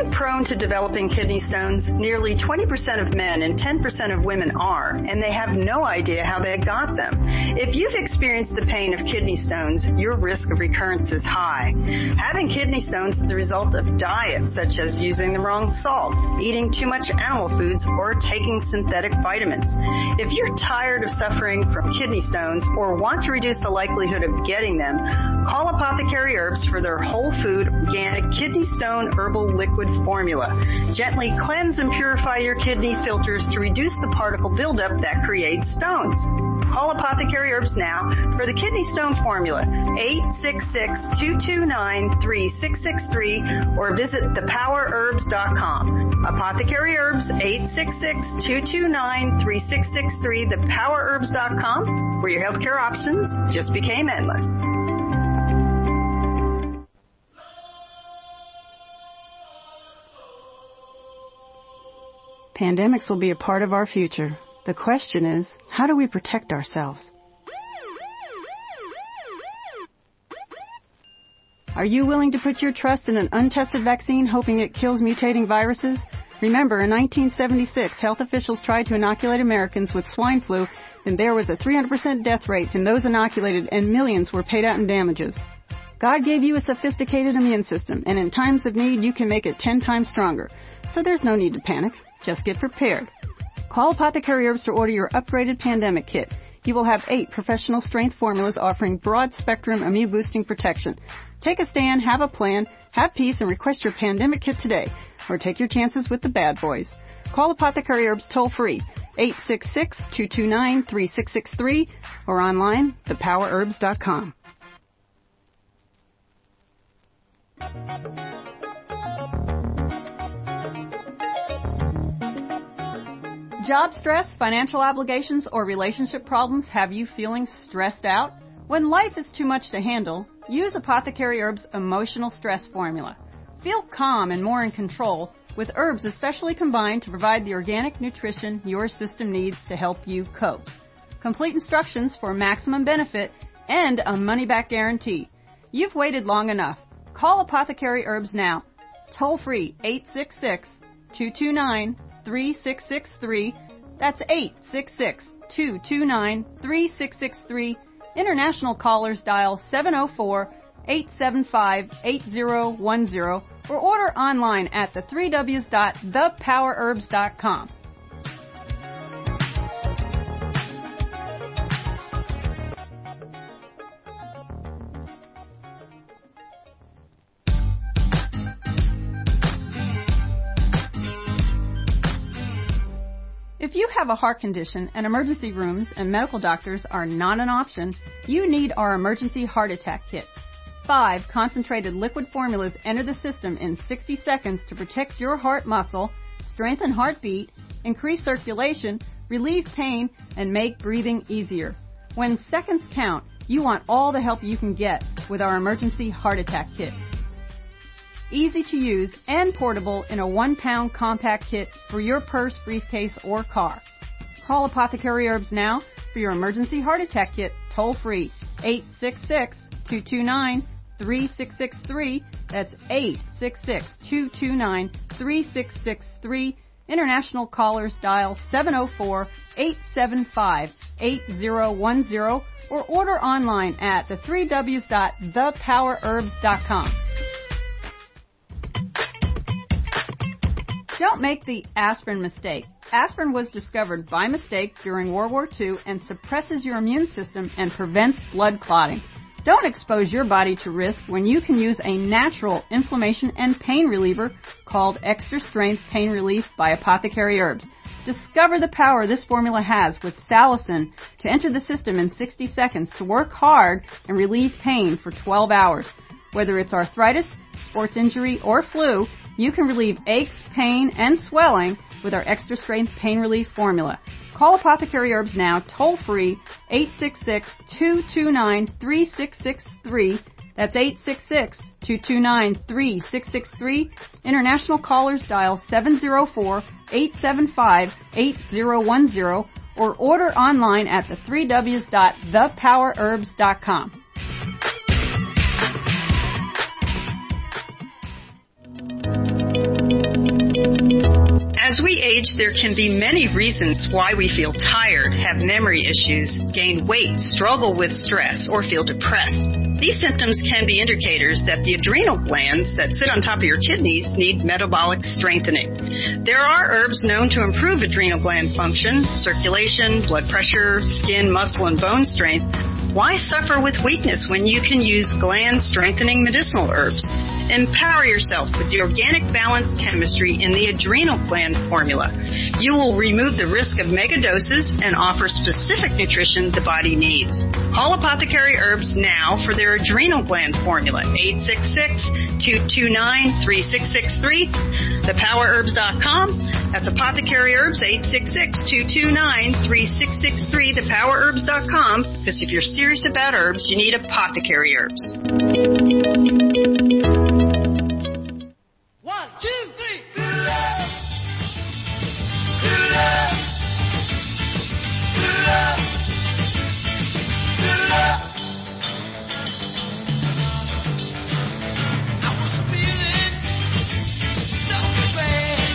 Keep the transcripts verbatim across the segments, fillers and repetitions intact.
prone to developing kidney stones? Nearly twenty percent of men and ten percent of women are, and they have no idea how they got them. If you've experienced the pain of kidney stones, your risk of recurrence is high. Having kidney stones is the result of diets such as using the wrong salt, eating too much animal foods, or taking synthetic vitamins. If you're tired of suffering from kidney stones or want to reduce the likelihood of getting them, call Apothecary Herbs for their whole food organic kidney stone herbal liquid formula. Gently cleanse and purify your kidney filters to reduce the particle buildup that creates stones. Call Apothecary Herbs now for the kidney stone formula, eight six six, two two nine, three six six three, or visit the power herbs dot com. Apothecary Herbs, eight six six, two two nine, three six six three, the power herbs dot com, where your healthcare options just became endless. Pandemics will be a part of our future. The question is, how do we protect ourselves? Are you willing to put your trust in an untested vaccine hoping it kills mutating viruses? Remember, in nineteen seventy-six, health officials tried to inoculate Americans with swine flu, and there was a three hundred percent death rate in those inoculated, and millions were paid out in damages. God gave you a sophisticated immune system, and in times of need, you can make it ten times stronger. So there's no need to panic. Just get prepared. Call Apothecary Herbs to order your upgraded pandemic kit. You will have eight professional strength formulas offering broad-spectrum immune-boosting protection. Take a stand, have a plan, have peace, and request your pandemic kit today. Or take your chances with the bad boys. Call Apothecary Herbs toll-free, eight six six, two two nine, three six six three, or online, the power herbs dot com. Job stress, financial obligations, or relationship problems have you feeling stressed out? When life is too much to handle, use Apothecary Herbs Emotional Stress Formula. Feel calm and more in control with herbs especially combined to provide the organic nutrition your system needs to help you cope. Complete instructions for maximum benefit and a money-back guarantee. You've waited long enough. Call Apothecary Herbs now. Toll free, eight six six, two two nine, three six six three. That's eight six six, two two nine, three six six three. International callers dial seven oh four, eight seven five, eight oh one oh or order online at the three W's dot the power herbs dot com. If you have a heart condition and emergency rooms and medical doctors are not an option, you need our Emergency Heart Attack Kit. Five concentrated liquid formulas enter the system in sixty seconds to protect your heart muscle, strengthen heartbeat, increase circulation, relieve pain, and make breathing easier. When seconds count, you want all the help you can get with our Emergency Heart Attack Kit. Easy to use and portable in a one-pound compact kit for your purse, briefcase, or car. Call Apothecary Herbs now for your Emergency Heart Attack Kit toll-free, eight six six, two two nine, three six six three. That's eight six six, two two nine, three six six three. International callers dial seven oh four, eight seven five, eight oh one oh or order online at the three W's dot the power herbs dot com. Don't make the aspirin mistake. Aspirin was discovered by mistake during World War Two and suppresses your immune system and prevents blood clotting. Don't expose your body to risk when you can use a natural inflammation and pain reliever called Extra Strength Pain Relief by Apothecary Herbs. Discover the power this formula has with salicin to enter the system in sixty seconds to work hard and relieve pain for twelve hours. Whether it's arthritis, sports injury, or flu, you can relieve aches, pain, and swelling with our Extra Strength Pain Relief formula. Call Apothecary Herbs now, toll-free, eight six six, two two nine, three six six three. That's eight six six, two two nine, three six six three. International callers dial seven oh four, eight seven five, eight oh one oh or order online at the three W's dot the power herbs dot com. As we age, there can be many reasons why we feel tired, have memory issues, gain weight, struggle with stress, or feel depressed. These symptoms can be indicators that the adrenal glands that sit on top of your kidneys need metabolic strengthening. There are herbs known to improve adrenal gland function, circulation, blood pressure, skin, muscle, and bone strength. Why suffer with weakness when you can use gland-strengthening medicinal herbs? Empower yourself with the organic balanced chemistry in the adrenal gland formula. You will remove the risk of mega doses and offer specific nutrition the body needs. Call Apothecary Herbs now for their adrenal gland formula, eight six six, two two nine, three six six three, the power herbs dot com. That's Apothecary Herbs, eight six six, two two nine, three six six three, the power herbs dot com. Because if you're serious about herbs, you need Apothecary Herbs. One, two, three. Good love. Good love. Good love. Good love. I was feeling so bad.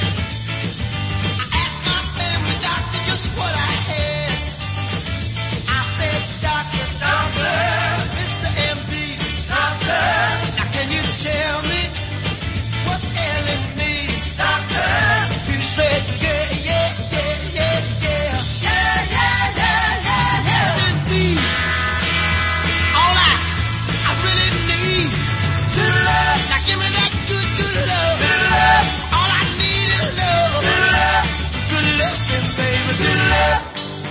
I asked my family doctor just what I had. I said, Doctor, doctor, Mister M D, doctor, now can you tell me what's ailing me, doctor? He said, yeah, yeah, yeah, yeah, yeah. Yeah, yeah, yeah, yeah, yeah. Indeed. All I, I really need good love. Now give me that good, good love. Good love. All I need is love. Good love. Good love, baby. Good love.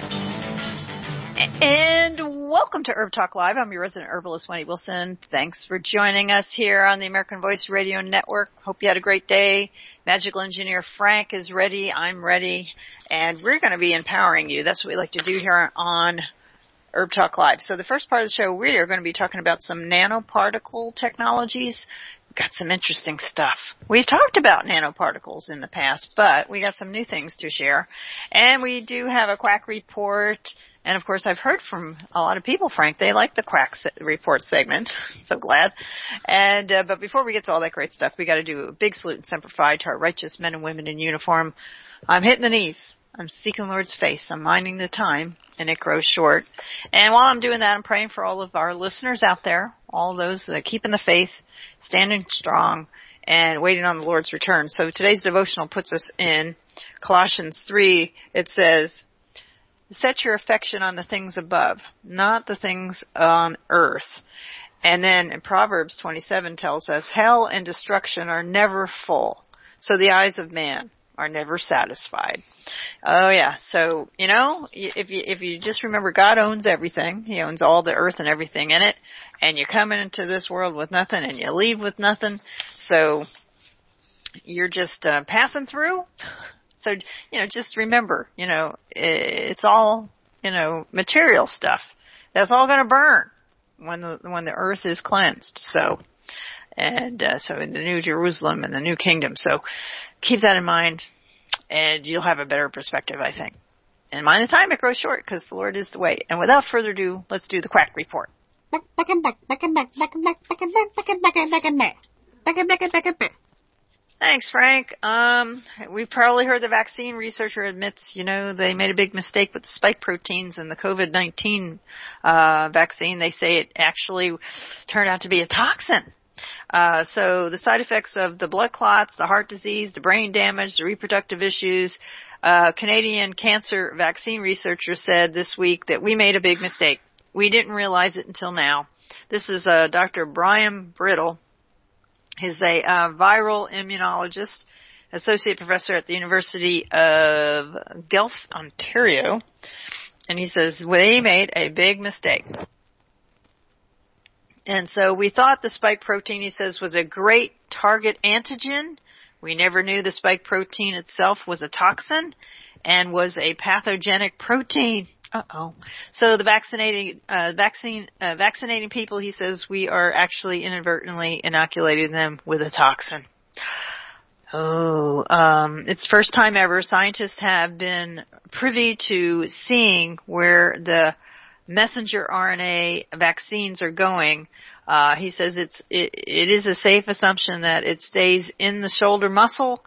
And welcome to Herb Talk Live. I'm your resident herbalist, Wendy Wilson. Thanks for joining us here on the American Voice Radio Network. Hope you had a great day. Magical Engineer Frank is ready. I'm ready. And we're going to be empowering you. That's what we like to do here on Herb Talk Live. So the first part of the show, we are going to be talking about some nanoparticle technologies. We've got some interesting stuff. We've talked about nanoparticles in the past, but we got some new things to share. And we do have a quack report. And, of course, I've heard from a lot of people, Frank. They like the quack se- report segment. So glad. And uh, but before we get to all that great stuff, we got to do a big salute and semper fi to our righteous men and women in uniform. I'm hitting the knees. I'm seeking the Lord's face. I'm minding the time, and it grows short. And while I'm doing that, I'm praying for all of our listeners out there, all those that keep in the faith, standing strong, and waiting on the Lord's return. So today's devotional puts us in Colossians three. It says, set your affection on the things above, not the things on earth. And then in Proverbs twenty-seven tells us, hell and destruction are never full, so the eyes of man are never satisfied. Oh yeah, so, you know, if you, if you just remember God owns everything, He owns all the earth and everything in it, and you're coming into this world with nothing and you leave with nothing, so you're just uh, passing through. So, you know, just remember, you know, it's all, you know, material stuff. That's all going to burn when the, when the earth is cleansed. So, and, uh, so in the New Jerusalem and the New Kingdom. So keep that in mind and you'll have a better perspective, I think. And mind the time, it grows short because the Lord is the way. And without further ado, let's do the quack report. Thanks, Frank. Um, we've probably heard the vaccine researcher admits, you know, they made a big mistake with the spike proteins in the COVID nineteen uh, vaccine. They say it actually turned out to be a toxin. Uh, so the side effects of the blood clots, the heart disease, the brain damage, the reproductive issues, uh, Canadian cancer vaccine researcher said this week that we made a big mistake. We didn't realize it until now. This is uh, Doctor Brian Brittle. He's a uh, viral immunologist, associate professor at the University of Guelph, Ontario. And he says, we made a big mistake. And so we thought the spike protein, he says, was a great target antigen. We never knew the spike protein itself was a toxin and was a pathogenic protein. Uh-oh. So the vaccinating, uh, vaccine, uh, vaccinating people, he says, we are actually inadvertently inoculating them with a toxin. Oh, um, it's first time ever scientists have been privy to seeing where the messenger R N A vaccines are going. Uh, he says it's, it, it is a safe assumption that it stays in the shoulder muscle,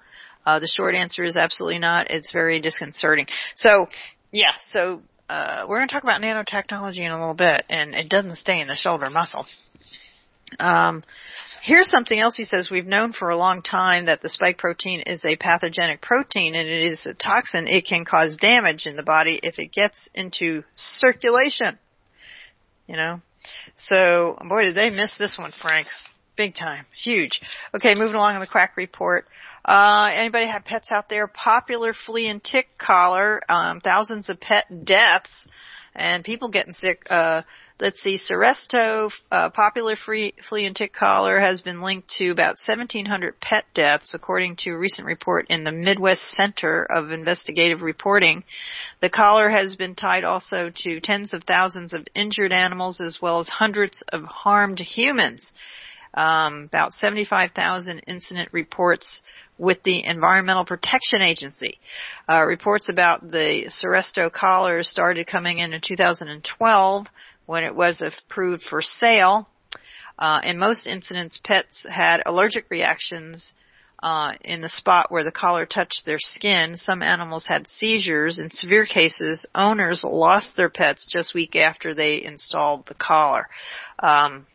Uh, the short answer is absolutely not. It's very disconcerting. So, yeah, so uh, we're going to talk about nanotechnology in a little bit, and it doesn't stay in the shoulder muscle. Um, here's something else he says. We've known for a long time that the spike protein is a pathogenic protein, and it is a toxin. It can cause damage in the body if it gets into circulation. You know? So, boy, did they miss this one, Frank. Big time. Huge. Okay, moving along on the quack report. Uh, anybody have pets out there? Popular flea and tick collar, um, thousands of pet deaths, and people getting sick. Uh, let's see, Seresto, uh, popular flea, flea and tick collar has been linked to about seventeen hundred pet deaths, according to a recent report in the Midwest Center of Investigative Reporting. The collar has been tied also to tens of thousands of injured animals as well as hundreds of harmed humans. Um, about seventy-five thousand incident reports with the Environmental Protection Agency. Uh, reports about the Seresto collar started coming in in two thousand twelve when it was approved for sale. Uh, in most incidents, pets had allergic reactions uh, in the spot where the collar touched their skin. Some animals had seizures. In severe cases, owners lost their pets just weeks after they installed the collar. Um,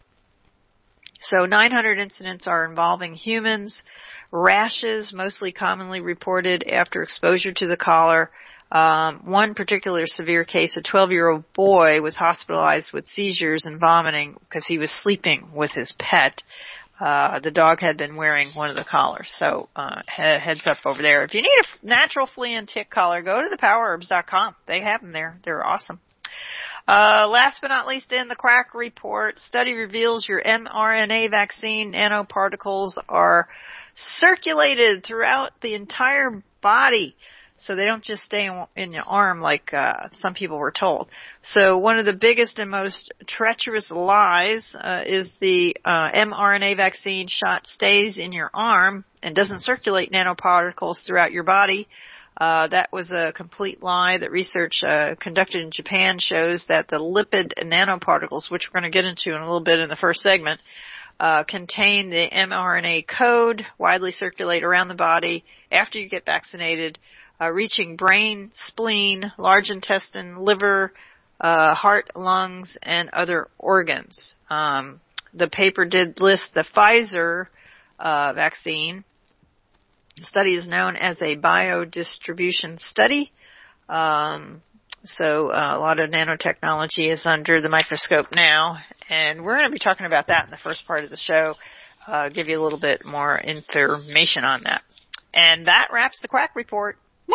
So nine hundred incidents are involving humans. Rashes, mostly commonly reported after exposure to the collar. Um, one particular severe case, a twelve-year-old boy was hospitalized with seizures and vomiting because he was sleeping with his pet. Uh, the dog had been wearing one of the collars. So uh, heads up over there. If you need a natural flea and tick collar, go to the power herbs dot com. They have them there. They're awesome. Uh, last but not least in the quack report, study reveals your mRNA vaccine nanoparticles are circulated throughout the entire body. So they don't just stay in, in your arm like uh, some people were told. So one of the biggest and most treacherous lies uh, is the uh, mRNA vaccine shot stays in your arm and doesn't circulate nanoparticles throughout your body. Uh, that was a complete lie. That research uh, conducted in Japan shows that the lipid nanoparticles, which we're going to get into in a little bit in the first segment, uh, contain the mRNA code, widely circulate around the body after you get vaccinated, uh, reaching brain, spleen, large intestine, liver, uh, heart, lungs, and other organs. Um, the paper did list the Pfizer uh, vaccine. The study is known as a biodistribution study. Um, so uh, a lot of nanotechnology is under the microscope now, and we're going to be talking about that in the first part of the show, uh, give you a little bit more information on that. And that wraps the quack report.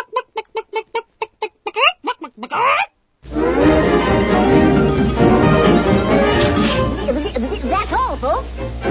That's all, folks.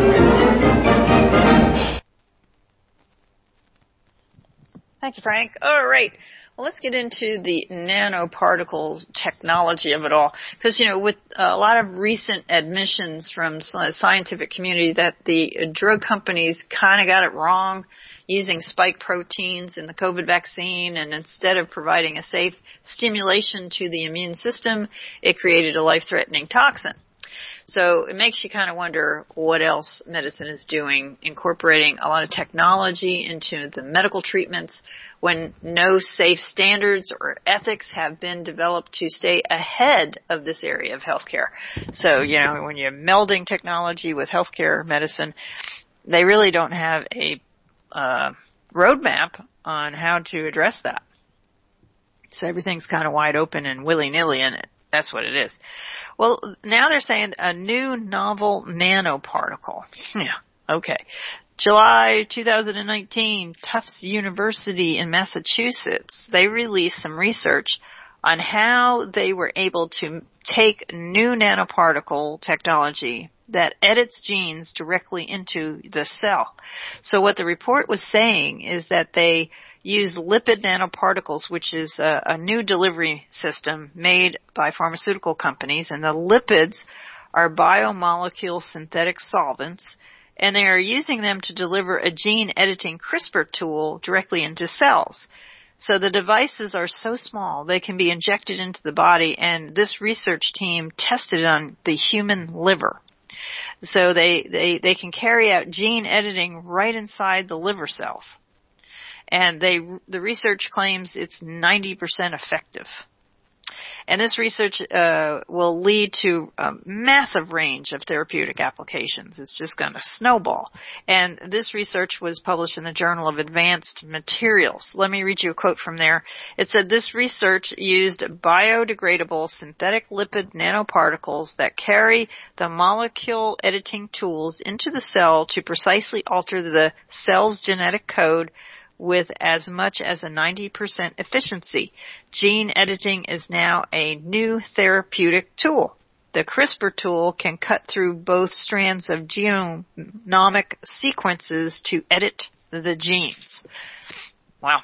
Thank you, Frank. All right. Well, let's get into the nanoparticles technology of it all. Because, you know, with a lot of recent admissions from the scientific community that the drug companies kind of got it wrong using spike proteins in the COVID vaccine, and instead of providing a safe stimulation to the immune system, it created a life-threatening toxin. So it makes you kind of wonder what else medicine is doing, incorporating a lot of technology into the medical treatments when no safe standards or ethics have been developed to stay ahead of this area of healthcare. So, you know, when you're melding technology with healthcare medicine, they really don't have a uh, roadmap on how to address that. So everything's kind of wide open and willy-nilly in it. That's what it is. Well, now they're saying a new novel nanoparticle. Yeah, okay. July two thousand nineteen, Tufts University in Massachusetts, they released some research on how they were able to take new nanoparticle technology that edits genes directly into the cell. So what the report was saying is that they use lipid nanoparticles, which is a, a new delivery system made by pharmaceutical companies, and the lipids are biomolecule synthetic solvents, and they are using them to deliver a gene editing CRISPR tool directly into cells. So the devices are so small they can be injected into the body, and this research team tested it on the human liver. So they, they, they can carry out gene editing right inside the liver cells. and they the research claims it's ninety percent effective. And this research uh, will lead to a massive range of therapeutic applications. It's just going to snowball. And this research was published in the Journal of Advanced Materials. Let me read you a quote from there. It said, this research used biodegradable synthetic lipid nanoparticles that carry the molecule editing tools into the cell to precisely alter the cell's genetic code with as much as a ninety percent efficiency. Gene editing is now a new therapeutic tool. The CRISPR tool can cut through both strands of genomic sequences to edit the genes. Wow.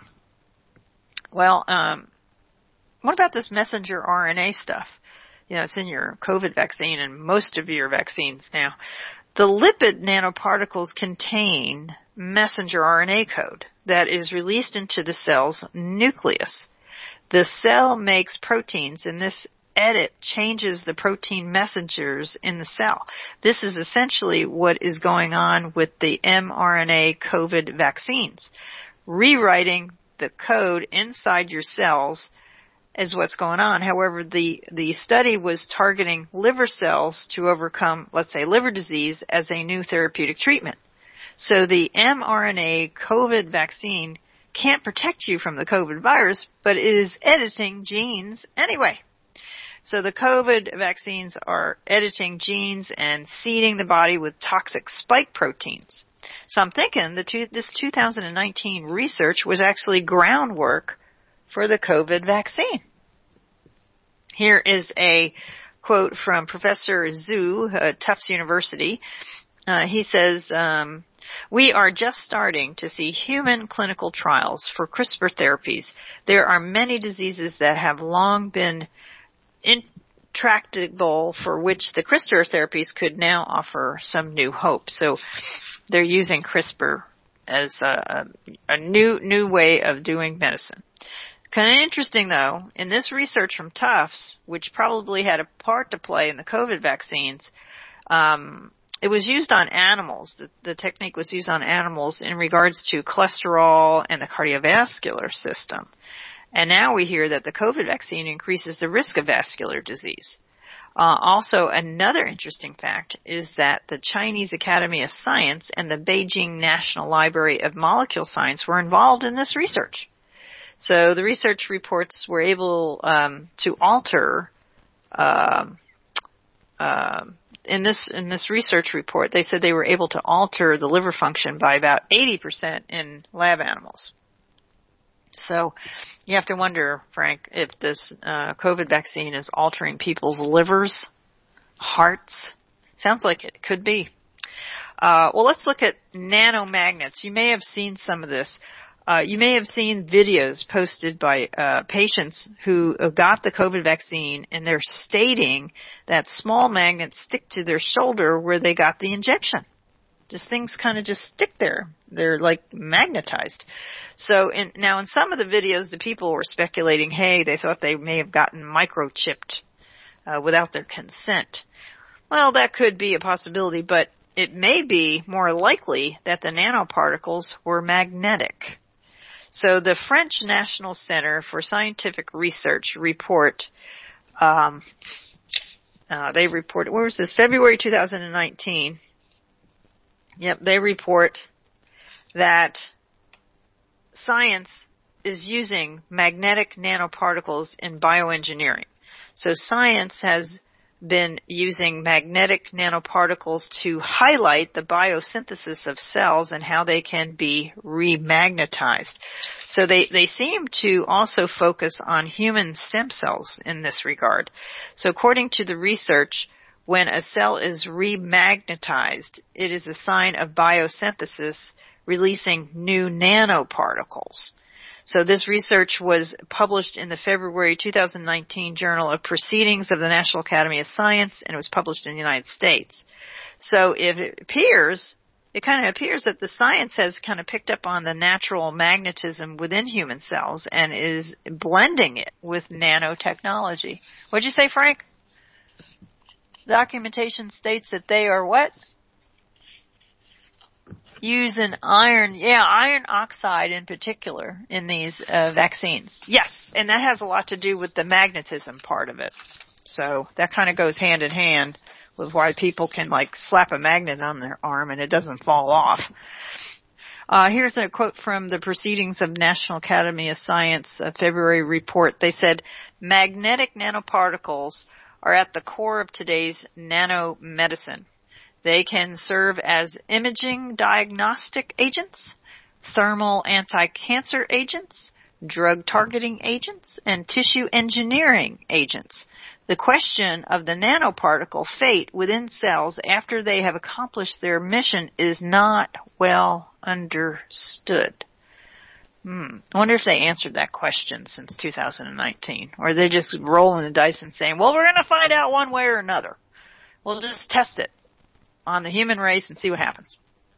Well, um, what about this messenger R N A stuff? You know, it's in your COVID vaccine and most of your vaccines now. The lipid nanoparticles contain messenger R N A code that is released into the cell's nucleus. The cell makes proteins, and this edit changes the protein messengers in the cell. This is essentially what is going on with the mRNA COVID vaccines. Rewriting the code inside your cells is what's going on. However, the, the study was targeting liver cells to overcome, let's say, liver disease as a new therapeutic treatment. So the mRNA COVID vaccine can't protect you from the COVID virus, but it is editing genes anyway. So the COVID vaccines are editing genes and seeding the body with toxic spike proteins. So I'm thinking that two, this two thousand nineteen research was actually groundwork for the COVID vaccine. Here is a quote from Professor Zhu at Tufts University. Uh, he says, um, we are just starting to see human clinical trials for CRISPR therapies. There are many diseases that have long been intractable for which the CRISPR therapies could now offer some new hope. So they're using CRISPR as a, a new new way of doing medicine. Kind of interesting, though, in this research from Tufts, which probably had a part to play in the COVID vaccines, um, it was used on animals. The, the technique was used on animals in regards to cholesterol and the cardiovascular system. And now we hear that the COVID vaccine increases the risk of vascular disease. Uh, also, another interesting fact is that the Chinese Academy of Science and the Beijing National Library of Molecular Science were involved in this research. So the research reports were able um, to alter um, uh, in this in this research report. They said they were able to alter the liver function by about eighty percent in lab animals. So you have to wonder, Frank, if this uh, COVID vaccine is altering people's livers, hearts. Sounds like it could be. Uh, well, let's look at nanomagnets. You may have seen some of this. Uh, you may have seen videos posted by uh, patients who got the COVID vaccine, and they're stating that small magnets stick to their shoulder where they got the injection. Just things kind of just stick there. They're like magnetized. So in, now in some of the videos, the people were speculating, hey, they thought they may have gotten microchipped uh, without their consent. Well, that could be a possibility, but it may be more likely that the nanoparticles were magnetic. So the French National Center for Scientific Research report, um, uh, they report, where was this? February two thousand nineteen. Yep, they report that science is using magnetic nanoparticles in bioengineering. So science has been using magnetic nanoparticles to highlight the biosynthesis of cells and how they can be remagnetized. So they, they seem to also focus on human stem cells in this regard. So according to the research, when a cell is remagnetized, it is a sign of biosynthesis releasing new nanoparticles. So this research was published in the February two thousand nineteen Journal of Proceedings of the National Academy of Science, and it was published in the United States. So if it appears, it kind of appears that the science has kind of picked up on the natural magnetism within human cells and is blending it with nanotechnology. What'd you say, Frank? Documentation states that they are what? using iron, yeah, iron oxide in particular in these uh, vaccines. Yes, and that has a lot to do with the magnetism part of it. So that kind of goes hand in hand with why people can like slap a magnet on their arm and it doesn't fall off. Uh, here's a quote from the Proceedings of National Academy of Science uh, February report. They said, magnetic nanoparticles are at the core of today's nanomedicine. They can serve as imaging diagnostic agents, thermal anti-cancer agents, drug targeting agents, and tissue engineering agents. The question of the nanoparticle fate within cells after they have accomplished their mission is not well understood. Hmm. I wonder if they answered that question since two thousand nineteen, or they're just rolling the dice and saying, well, we're going to find out one way or another. We'll just test it on the human race and see what happens.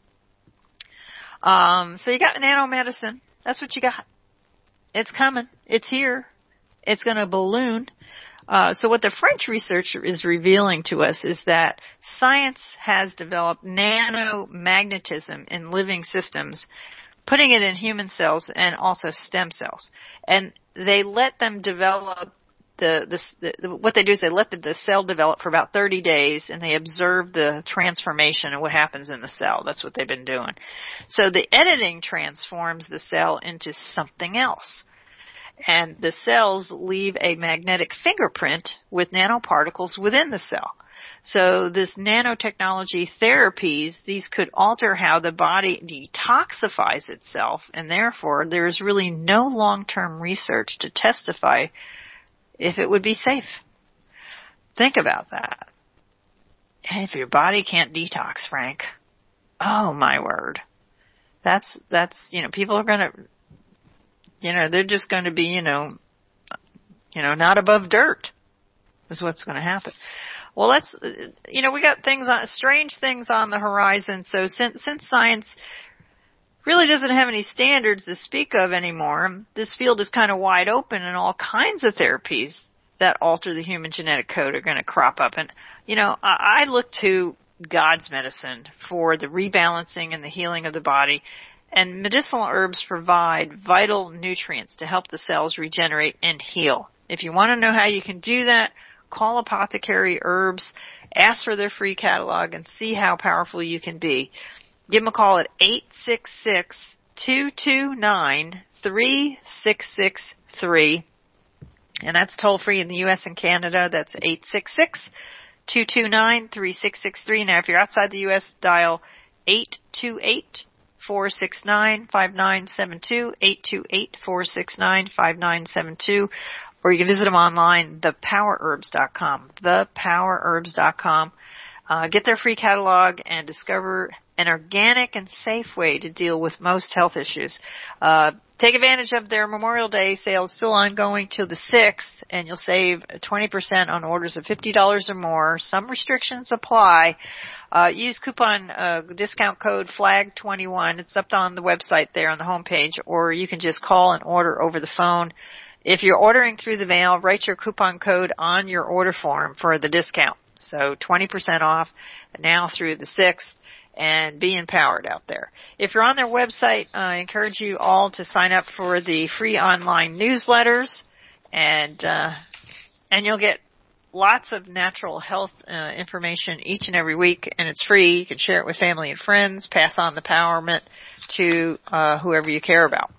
Um, so you got nanomedicine. That's what you got. It's coming. It's here. It's going to balloon. Uh, so what the French researcher is revealing to us is that science has developed nanomagnetism in living systems, putting it in human cells and also stem cells. And they let them develop the, the, the what they do is they let the, the cell develop for about thirty days, and they observe the transformation and what happens in the cell. That's what they've been doing. So the editing transforms the cell into something else. And the cells leave a magnetic fingerprint with nanoparticles within the cell. So this nanotechnology therapies, these could alter how the body detoxifies itself, and therefore there is really no long-term research to testify if it would be safe. Think about that. And if your body can't detox, Frank, oh my word. That's, that's, you know, people are going to, you know, they're just going to be, you know, you know, not above dirt is what's going to happen. Well, let's, you know, we got things on, strange things on the horizon. So since, since science really doesn't have any standards to speak of anymore, this field is kind of wide open, and all kinds of therapies that alter the human genetic code are going to crop up. And, you know, I, I look to God's medicine for the rebalancing and the healing of the body. And medicinal herbs provide vital nutrients to help the cells regenerate and heal. If you want to know how you can do that, call Apothecary Herbs, ask for their free catalog, and see how powerful you can be. Give them a call at eight six six, two two nine, three six six three. And that's toll free in the U S and Canada. That's eight six six, two two nine, three six six three. Now, if you're outside the U S, dial eight two eight, four six nine, five nine seven two, eight two eight, four six nine, five nine seven two, or you can visit them online, the power herbs dot com, the power herbs dot com. Uh, get their free catalog and discover an organic and safe way to deal with most health issues. Uh, take advantage of their Memorial Day sale. It's still ongoing till the sixth, and you'll save twenty percent on orders of fifty dollars or more. Some restrictions apply. Uh, use coupon, uh, discount code flag twenty-one. It's up on the website there on the homepage, or you can just call and order over the phone. If you're ordering through the mail, write your coupon code on your order form for the discount. So twenty percent off now through the sixth, and be empowered out there. If you're on their website, I encourage you all to sign up for the free online newsletters, and, uh, and you'll get lots of natural health uh, information each and every week, and it's free. You can share it with family and friends, pass on the empowerment to uh, whoever you care about.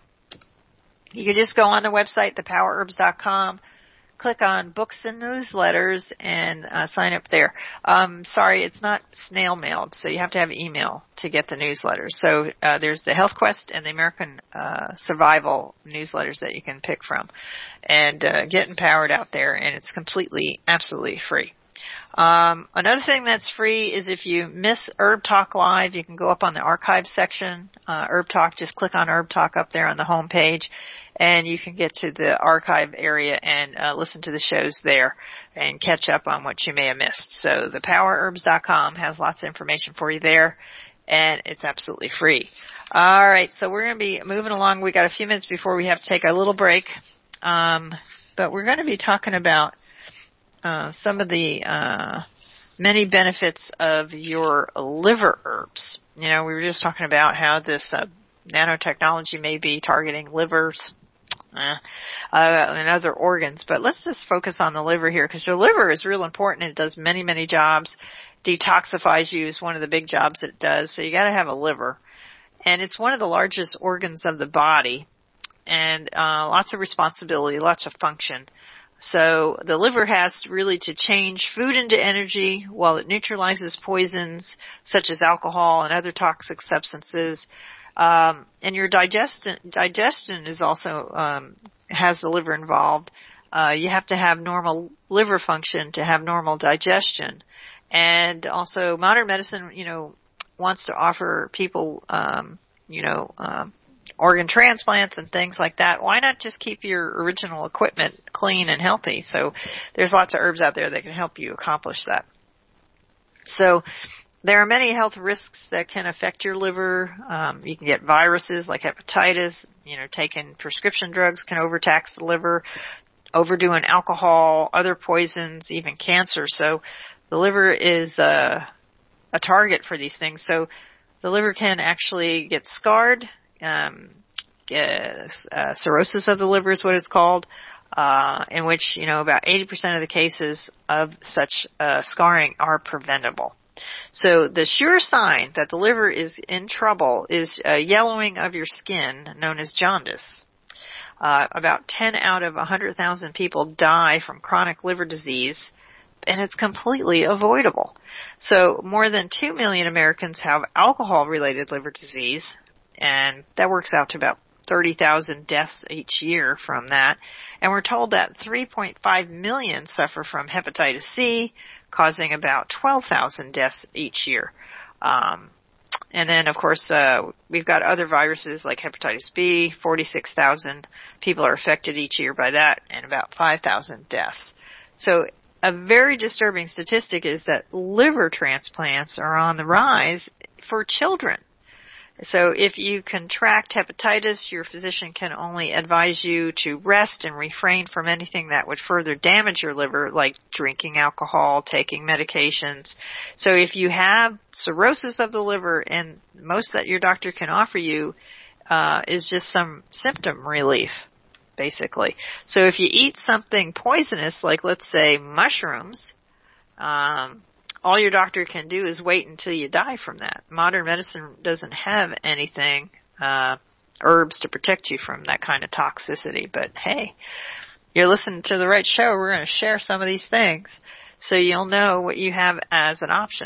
You can just go on the website, the power herbs dot com, click on books and newsletters, and uh, sign up there. Um, sorry, it's not snail mailed, so you have to have email to get the newsletters. So uh, there's the Health Quest and the American uh, Survival newsletters that you can pick from, and uh, get empowered out there, and it's completely, absolutely free. Um, another thing that's free is if you miss Herb Talk Live, you can go up on the archive section, uh, Herb Talk, just click on Herb Talk up there on the home page, and you can get to the archive area and uh, listen to the shows there and catch up on what you may have missed. So the power herbs dot com has lots of information for you there, and it's absolutely free. All right, so we're going to be moving along. We got a few minutes before we have to take a little break, um, but we're going to be talking about Uh, some of the uh, many benefits of your liver herbs. You know, we were just talking about how this uh, nanotechnology may be targeting livers uh, uh, and other organs, but let's just focus on the liver here, because your liver is real important. It does many, many jobs. Detoxifies you is one of the big jobs it does, so you got to have a liver. And it's one of the largest organs of the body, and uh, lots of responsibility, lots of function. So the liver has really to change food into energy while it neutralizes poisons such as alcohol and other toxic substances. Um, and your digestion, digestion is also um, has the liver involved. Uh, you have to have normal liver function to have normal digestion. And also modern medicine, you know, wants to offer people, um, you know, um, organ transplants and things like that. Why not just keep your original equipment clean and healthy? So there's lots of herbs out there that can help you accomplish that. So there are many health risks that can affect your liver. Um, you can get viruses like hepatitis. You know, taking prescription drugs can overtax the liver, overdoing alcohol, other poisons, even cancer. So the liver is uh, a target for these things. So the liver can actually get scarred. Um, uh, uh, cirrhosis of the liver is what it's called, uh, in which, you know, about eighty percent of the cases of such uh, scarring are preventable. So the sure sign that the liver is in trouble is uh, yellowing of your skin, known as jaundice. Uh, about ten out of one hundred thousand people die from chronic liver disease, and it's completely avoidable. So more than two million Americans have alcohol-related liver disease, and that works out to about thirty thousand deaths each year from that. And we're told that three point five million suffer from hepatitis C, causing about twelve thousand deaths each year. Um, and then, of course, uh, we've got other viruses like hepatitis B. forty-six thousand people are affected each year by that, and about five thousand deaths. So a very disturbing statistic is that liver transplants are on the rise for children. So if you contract hepatitis, your physician can only advise you to rest and refrain from anything that would further damage your liver, like drinking alcohol, taking medications. So if you have cirrhosis of the liver, and most that your doctor can offer you uh, is just some symptom relief, basically. So if you eat something poisonous, like let's say mushrooms, um, all your doctor can do is wait until you die from that. Modern medicine doesn't have anything, uh, herbs to protect you from that kind of toxicity. But hey, you're listening to the right show. We're going to share some of these things so you'll know what you have as an option.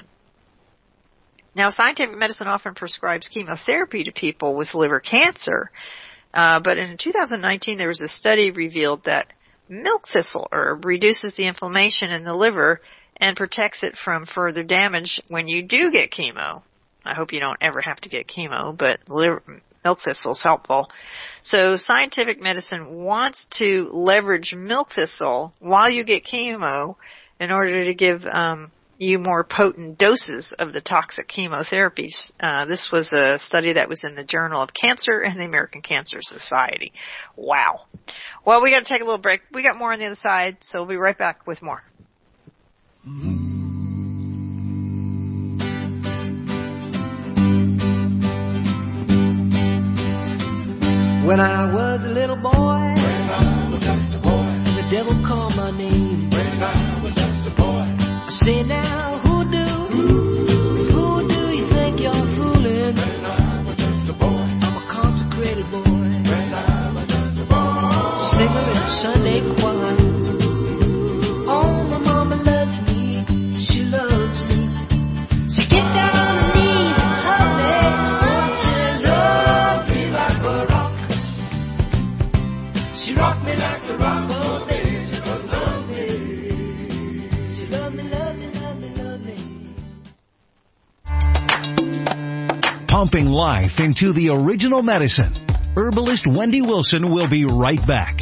Now, scientific medicine often prescribes chemotherapy to people with liver cancer. Uh, but in two thousand nineteen, there was a study revealed that milk thistle herb reduces the inflammation in the liver and protects it from further damage when you do get chemo. I hope you don't ever have to get chemo, but liver, milk thistle is helpful. So scientific medicine wants to leverage milk thistle while you get chemo in order to give um, you more potent doses of the toxic chemotherapies. Uh, this was a study that was in the Journal of Cancer and the American Cancer Society. Wow. Well, we got to take a little break. We got more on the other side, so we'll be right back with more. When I was a little boy, when I was just a boy, the devil called my name. When I was just a boy, I say now, who do, who, who do you think you're fooling? When I was just a boy, I'm a consecrated boy. When I was just a boy, singer in Sunday choir. Oh, my mama loves me, she loves me. She get down on her knees and hug me. Oh, she loves me like a rock. She rocked me like a rock all day. She loved me. She loved me, loved me, loved me, loved me. Pumping life into the original medicine. Herbalist Wendy Wilson will be right back.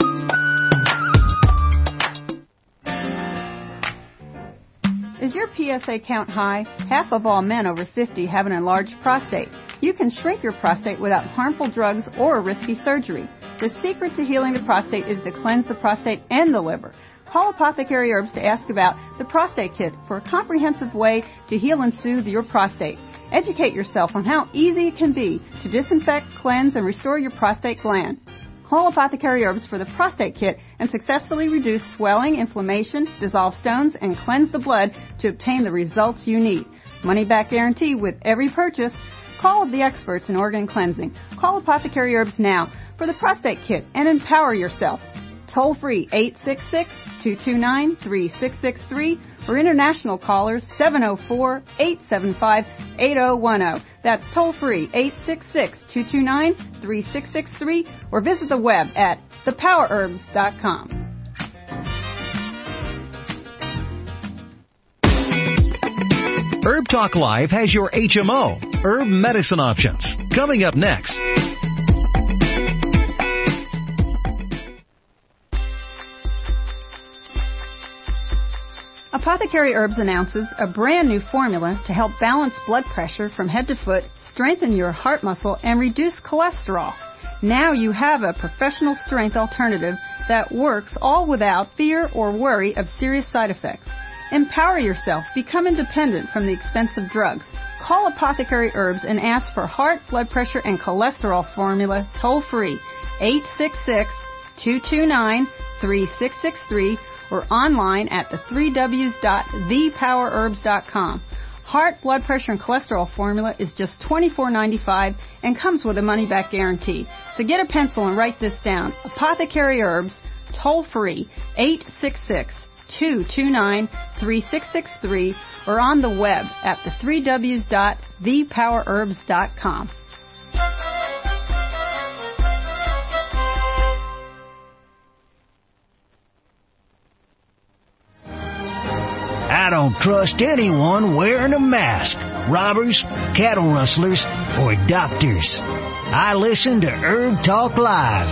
Is your P S A count high? Half of all men over fifty have an enlarged prostate. You can shrink your prostate without harmful drugs or risky surgery. The secret to healing the prostate is to cleanse the prostate and the liver. Call Apothecary Herbs to ask about the prostate kit for a comprehensive way to heal and soothe your prostate. Educate yourself on how easy it can be to disinfect, cleanse, and restore your prostate gland. Call Apothecary Herbs for the prostate kit and successfully reduce swelling, inflammation, dissolve stones, and cleanse the blood to obtain the results you need. Money back guarantee with every purchase. Call the experts in organ cleansing. Call Apothecary Herbs now for the prostate kit and empower yourself. Toll free eight six six, two two nine, three six six three or international callers seven oh four, eight seven five, eight oh one oh. That's toll free eight six six, two two nine, three six six three or visit the web at the power herbs dot com. Herb Talk Live has your H M O, herb medicine options. Coming up next. Apothecary Herbs announces a brand new formula to help balance blood pressure from head to foot, strengthen your heart muscle, and reduce cholesterol. Now you have a professional strength alternative that works all without fear or worry of serious side effects. Empower yourself. Become independent from the expensive drugs. Call Apothecary Herbs and ask for heart, blood pressure, and cholesterol formula toll-free eight six six, two two nine, three six six three or online at the three W's dot the power herbs dot com. Heart, blood pressure, and cholesterol formula is just twenty-four ninety-five and comes with a money-back guarantee. So get a pencil and write this down. Apothecary Herbs, toll-free, eight six six, two two nine, three six six three or on the web at the three W's dot the power herbs dot com. I don't trust anyone wearing a mask. Robbers, cattle rustlers, or doctors. I listen to Herb Talk Live.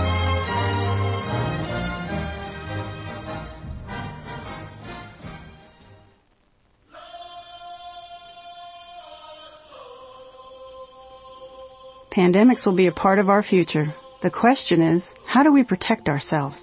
Pandemics will be a part of our future. The question is, how do we protect ourselves?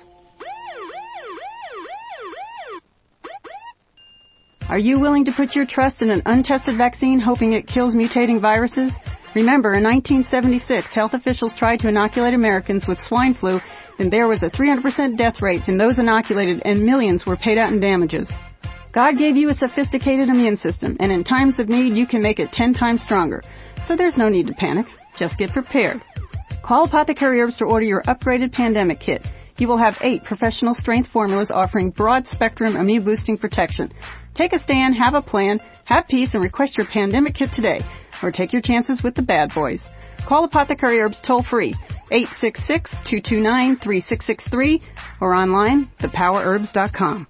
Are you willing to put your trust in an untested vaccine hoping it kills mutating viruses? Remember, in nineteen seventy-six, health officials tried to inoculate Americans with swine flu, and there was a three hundred percent death rate in those inoculated, and millions were paid out in damages. God gave you a sophisticated immune system, and in times of need, you can make it ten times stronger. So there's no need to panic. Just get prepared. Call Apothecary Herbs to order your upgraded pandemic kit. You will have eight professional strength formulas offering broad-spectrum immune-boosting protection. Take a stand, have a plan, have peace, and request your pandemic kit today. Or take your chances with the bad boys. Call Apothecary Herbs toll-free, eight six six, two two nine, three six six three, or online, the power herbs dot com.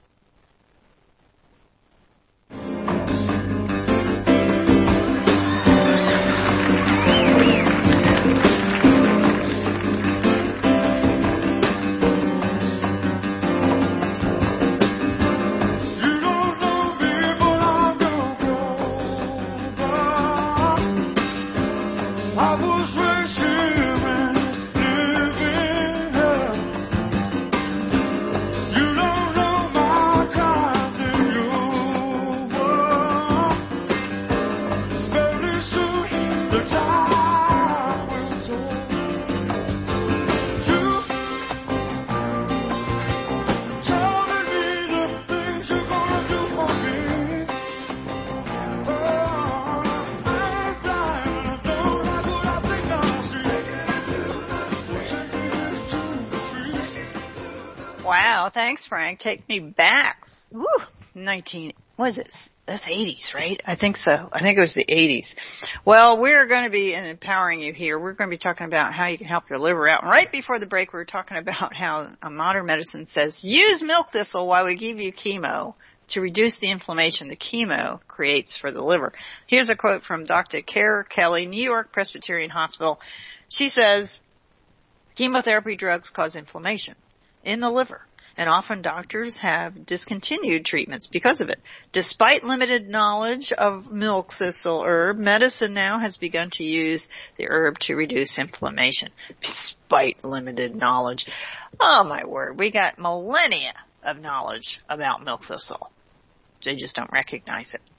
Wow, thanks, Frank. Take me back. Woo, nineteen, what is it? That's eighties, right? I think so. I think it was the eighties. Well, we're going to be empowering you here. We're going to be talking about how you can help your liver out. And right before the break, we were talking about how a modern medicine says, use milk thistle while we give you chemo to reduce the inflammation the chemo creates for the liver. Here's a quote from Doctor Kara Kelly, New York Presbyterian Hospital. She says, chemotherapy drugs cause inflammation in the liver, and often doctors have discontinued treatments because of it. Despite limited knowledge of milk thistle herb, medicine now has begun to use the herb to reduce inflammation. Despite limited knowledge. Oh, my word. We got millennia of knowledge about milk thistle. They just don't recognize it.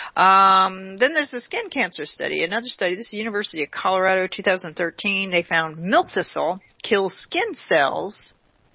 Um, then there's the skin cancer study. Another study, this is University of Colorado, two thousand thirteen. They found milk thistle kills skin cells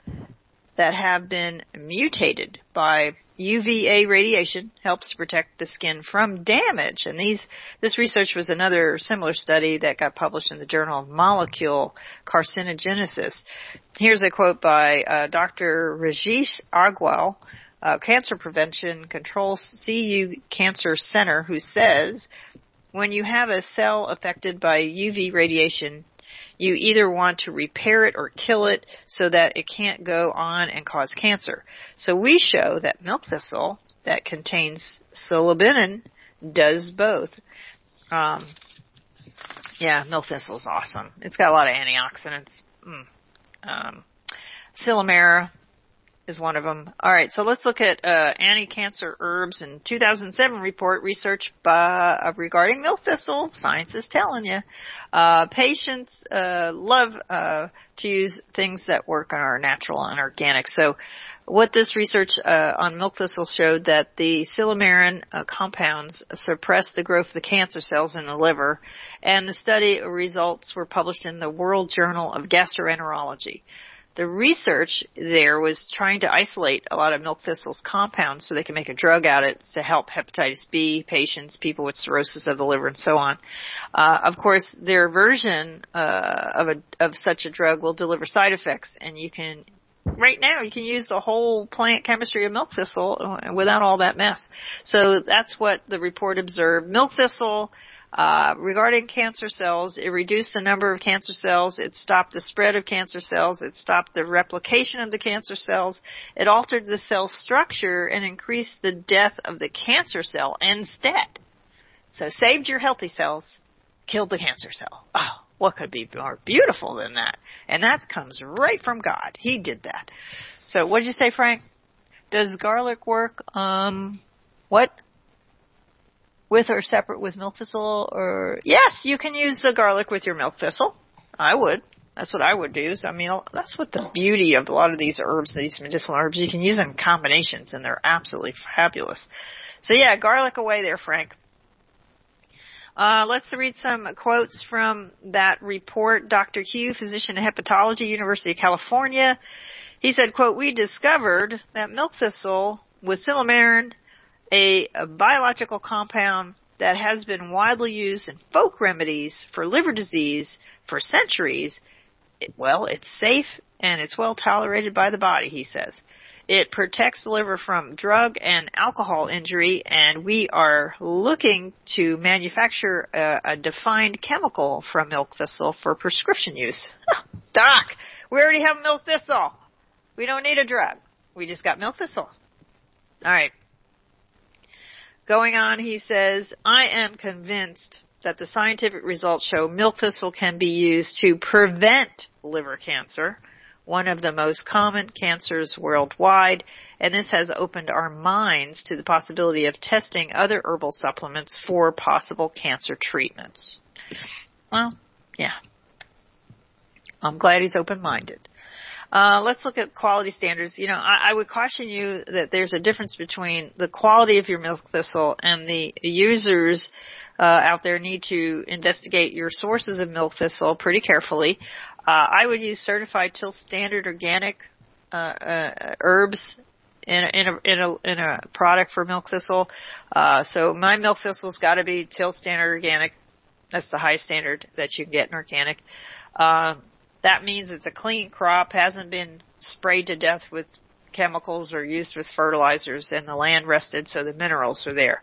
that have been mutated by U V A radiation, helps protect the skin from damage. And these, this research was another similar study that got published in the Journal of Molecular Carcinogenesis. Here's a quote by uh, Doctor Rajesh Agrawal, uh, Cancer Prevention Control C U Cancer Center, who says, when you have a cell affected by U V radiation, you either want to repair it or kill it so that it can't go on and cause cancer. So we show that milk thistle that contains silibinin does both. Um, yeah, milk thistle is awesome. It's got a lot of antioxidants. Mm. Um, Silimera is one of them. All right, so let's look at uh, anti-cancer herbs in two thousand seven report research by, uh, regarding milk thistle. Science is telling you. Uh, patients uh, love uh, to use things that work and are natural and organic. So what this research uh, on milk thistle showed that the silymarin uh, compounds suppress the growth of the cancer cells in the liver, and the study results were published in the World Journal of Gastroenterology. The research there was trying to isolate a lot of milk thistle's compounds so they can make a drug out of it to help hepatitis B patients, people with cirrhosis of the liver, and so on. Uh, of course, their version uh, of a of such a drug will deliver side effects, and you can right now you can use the whole plant chemistry of milk thistle without all that mess. So that's what the report observed. Milk thistle. Uh, regarding cancer cells, it reduced the number of cancer cells, it stopped the spread of cancer cells, it stopped the replication of the cancer cells, it altered the cell structure and increased the death of the cancer cell instead. So saved your healthy cells, killed the cancer cell. Oh, what could be more beautiful than that? And that comes right from God. He did that. So what did you say, Frank? Does garlic work? Um, what? With or separate with milk thistle, or yes, you can use the garlic with your milk thistle. I would. That's what I would do. I mean, that's what the beauty of a lot of these herbs, these medicinal herbs. You can use them in combinations, and they're absolutely fabulous. So yeah, garlic away there, Frank. Uh, let's read some quotes from that report. Doctor Hugh, physician in hepatology, University of California. He said, quote, we discovered that milk thistle with silymarin, A, a biological compound that has been widely used in folk remedies for liver disease for centuries. It, well, it's safe and it's well tolerated by the body, he says. It protects the liver from drug and alcohol injury, and we are looking to manufacture a, a defined chemical from milk thistle for prescription use. Doc, we already have milk thistle. We don't need a drug. We just got milk thistle. All right. Going on, he says, I am convinced that the scientific results show milk thistle can be used to prevent liver cancer, one of the most common cancers worldwide, and this has opened our minds to the possibility of testing other herbal supplements for possible cancer treatments. Well, yeah. I'm glad he's open-minded. Uh, let's look at quality standards. You know, I, I would caution you that there's a difference between the quality of your milk thistle, and the users uh, out there need to investigate your sources of milk thistle pretty carefully. Uh, I would use certified till standard organic uh, uh, herbs in a, in a in a in a product for milk thistle. Uh, so my milk thistle's got to be till standard organic. That's the highest standard that you can get in organic. Uh, That means it's a clean crop, hasn't been sprayed to death with chemicals or used with fertilizers, and the land rested so the minerals are there.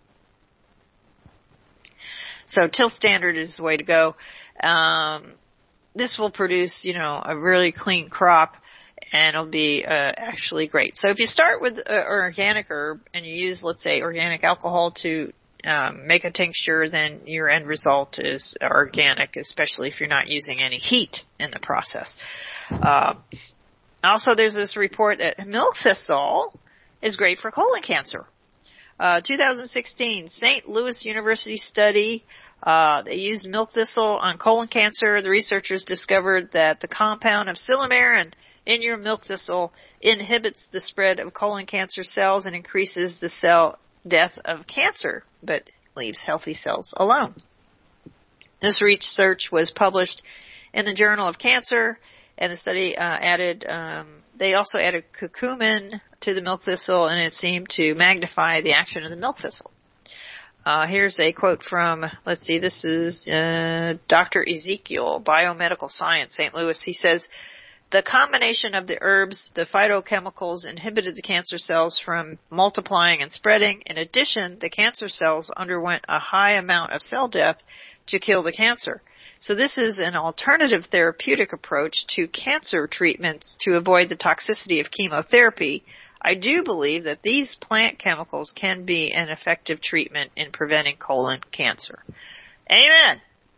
So till standard is the way to go. Um, this will produce, you know, a really clean crop, and it'll be uh, actually great. So if you start with uh, organic herb and you use, let's say, organic alcohol to Um, make a tincture, then your end result is organic, especially if you're not using any heat in the process. Uh, also, there's this report that milk thistle is great for colon cancer. Uh, two thousand sixteen, Saint Louis University study Uh, they used milk thistle on colon cancer. The researchers discovered that the compound of silymarin in your milk thistle inhibits the spread of colon cancer cells and increases the cell death of cancer, but leaves healthy cells alone. This research was published in the Journal of Cancer, and the study uh, added, um, they also added curcumin to the milk thistle, and it seemed to magnify the action of the milk thistle. Uh, here's a quote from, let's see, this is uh, Doctor Ezekiel, Biomedical Science, Saint Louis. He says, the combination of the herbs, the phytochemicals, inhibited the cancer cells from multiplying and spreading. In addition, the cancer cells underwent a high amount of cell death to kill the cancer. So this is an alternative therapeutic approach to cancer treatments to avoid the toxicity of chemotherapy. I do believe that these plant chemicals can be an effective treatment in preventing colon cancer. Amen.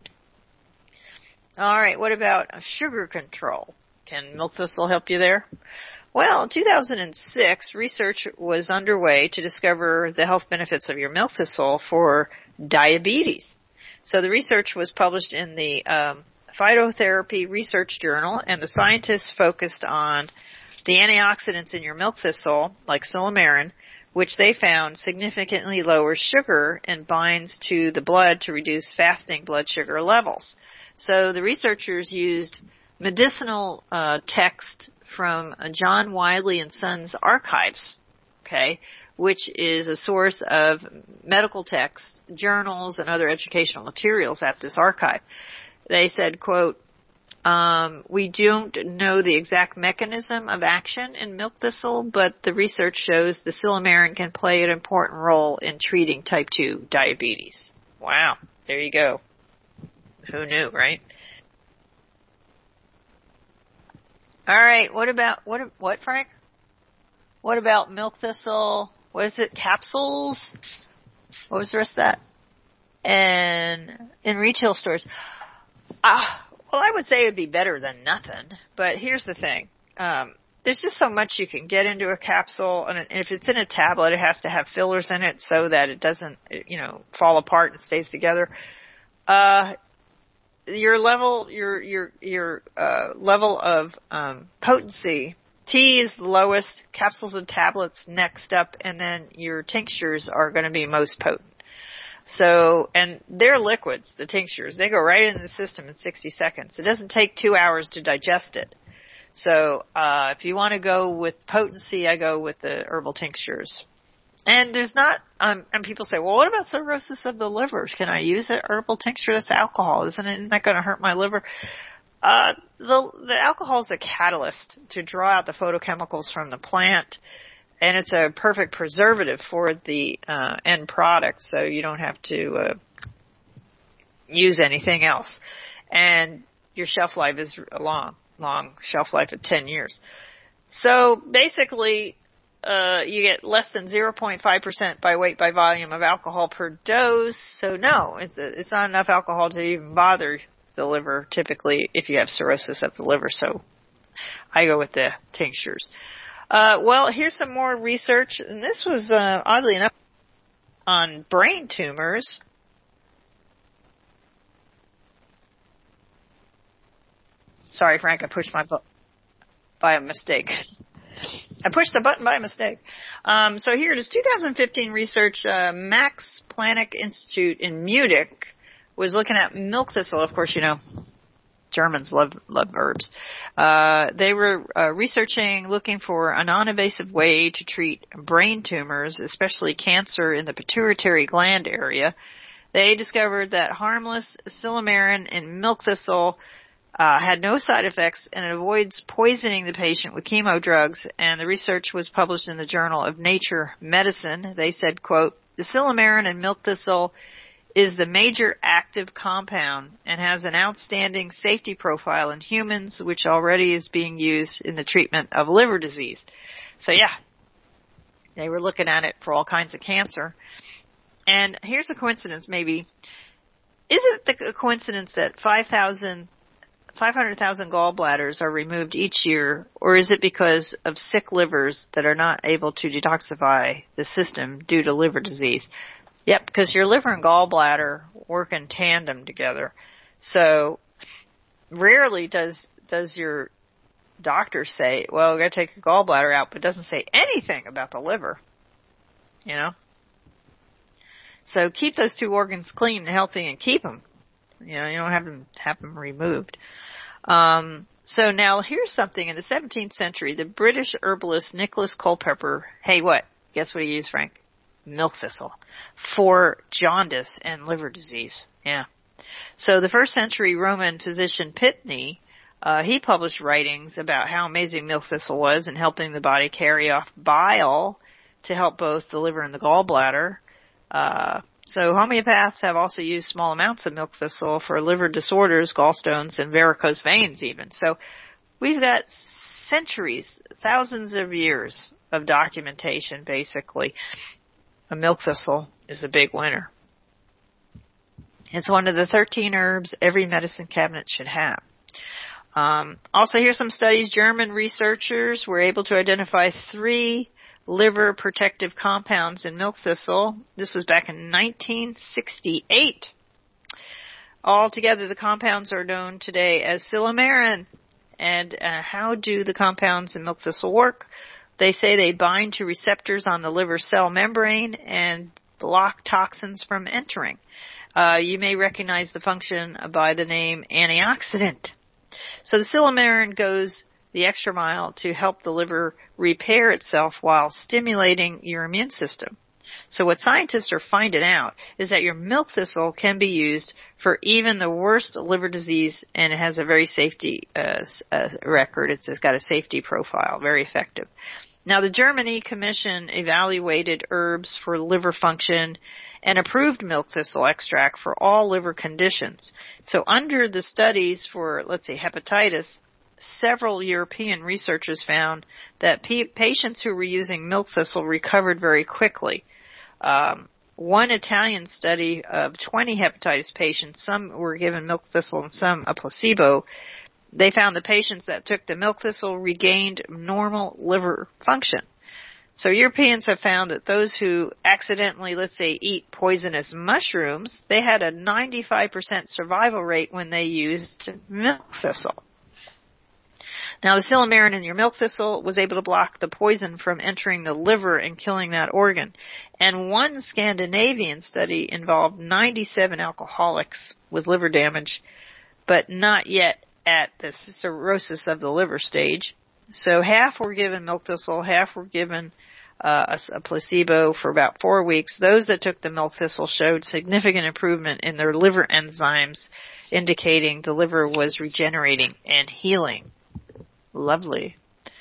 All right, what about sugar control? Can milk thistle help you there? Well, in two thousand six, research was underway to discover the health benefits of your milk thistle for diabetes. So the research was published in the um, Phytotherapy Research Journal, and the scientists focused on the antioxidants in your milk thistle, like silymarin, which they found significantly lowers sugar and binds to the blood to reduce fasting blood sugar levels. So the researchers used medicinal uh, text from John Wiley and Sons Archives, okay, which is a source of medical texts, journals, and other educational materials at this archive. They said, quote, um, we don't know the exact mechanism of action in milk thistle, but the research shows the silymarin can play an important role in treating type two diabetes. Wow, there you go. Who knew, right? All right, what about, what, what, Frank? What about milk thistle? What is it? Capsules? What was the rest of that? And in retail stores. Ah, well, I would say it would be better than nothing, but here's the thing. Um, there's just so much you can get into a capsule, and if it's in a tablet, it has to have fillers in it so that it doesn't, you know, fall apart and stays together. Uh, your level, your, your, your, uh, level of, um, potency, tea is the lowest, capsules and tablets next up, and then your tinctures are going to be most potent. So, and they're liquids, the tinctures. They go right into the system in sixty seconds. It doesn't take two hours to digest it. So, uh, if you want to go with potency, I go with the herbal tinctures. And there's not, um, and people say, well, what about cirrhosis of the liver? Can I use an herbal tincture? That's alcohol. Isn't it? Isn't that going to hurt my liver? Uh, the, the alcohol is a catalyst to draw out the photochemicals from the plant, and it's a perfect preservative for the, uh, end product, so you don't have to, uh, use anything else. And your shelf life is a long, long shelf life of ten years. So basically, Uh, you get less than zero point five percent by weight by volume of alcohol per dose. So no, it's a, it's not enough alcohol to even bother the liver typically if you have cirrhosis of the liver. So I go with the tinctures. Uh, well, here's some more research, and this was uh, oddly enough on brain tumors. Sorry, Frank, I pushed my button by a mistake. I pushed the button by mistake. Um, so here it is, two thousand fifteen research, uh, Max Planck Institute in Munich was looking at milk thistle. Of course, you know, Germans love, love herbs. Uh, they were uh, researching, looking for a non-invasive way to treat brain tumors, especially cancer in the pituitary gland area. They discovered that harmless silymarin in milk thistle Uh, had no side effects, and it avoids poisoning the patient with chemo drugs, and the research was published in the Journal of Nature Medicine. They said, quote, the silymarin in milk thistle is the major active compound and has an outstanding safety profile in humans, which already is being used in the treatment of liver disease. So yeah, they were looking at it for all kinds of cancer. And here's a coincidence maybe. Is it the coincidence that five thousand five hundred thousand gallbladders are removed each year, or is it because of sick livers that are not able to detoxify the system due to liver disease? Yep, because your liver and gallbladder work in tandem together. So rarely does does your doctor say, well, we're going to take your gallbladder out, but doesn't say anything about the liver, you know. So keep those two organs clean and healthy and keep them. You know, you don't have them, have them removed. Um, so now here's something. In the seventeenth century, the British herbalist Nicholas Culpeper, hey, what? Guess what he used, Frank? Milk thistle for jaundice and liver disease. Yeah. So the first century Roman physician Pitney, uh, he published writings about how amazing milk thistle was in helping the body carry off bile to help both the liver and the gallbladder. Uh, so homeopaths have also used small amounts of milk thistle for liver disorders, gallstones, and varicose veins even. So we've got centuries, thousands of years of documentation, basically. A milk thistle is a big winner. It's one of the thirteen herbs every medicine cabinet should have. Um, also, here's some studies. German researchers were able to identify three liver protective compounds in milk thistle. This was back in nineteen sixty-eight. Altogether, the compounds are known today as silymarin. And uh, how do the compounds in milk thistle work? They say they bind to receptors on the liver cell membrane and block toxins from entering. Uh, you may recognize the function by the name antioxidant. So the silymarin goes the extra mile to help the liver repair itself while stimulating your immune system. So what scientists are finding out is that your milk thistle can be used for even the worst liver disease, and it has a very safety uh, uh, record. It's, it's got a safety profile, very effective. Now, the Germany Commission evaluated herbs for liver function and approved milk thistle extract for all liver conditions. So under the studies for, let's say, hepatitis, several European researchers found that p- patients who were using milk thistle recovered very quickly. Um, one Italian study of twenty hepatitis patients, some were given milk thistle and some a placebo. They found the patients that took the milk thistle regained normal liver function. So Europeans have found that those who accidentally, let's say, eat poisonous mushrooms, they had a ninety-five percent survival rate when they used milk thistle. Now, the silymarin in your milk thistle was able to block the poison from entering the liver and killing that organ. And one Scandinavian study involved ninety-seven alcoholics with liver damage, but not yet at the cirrhosis of the liver stage. So half were given milk thistle, half were given uh, a, a placebo for about four weeks. Those that took the milk thistle showed significant improvement in their liver enzymes, indicating the liver was regenerating and healing. Lovely.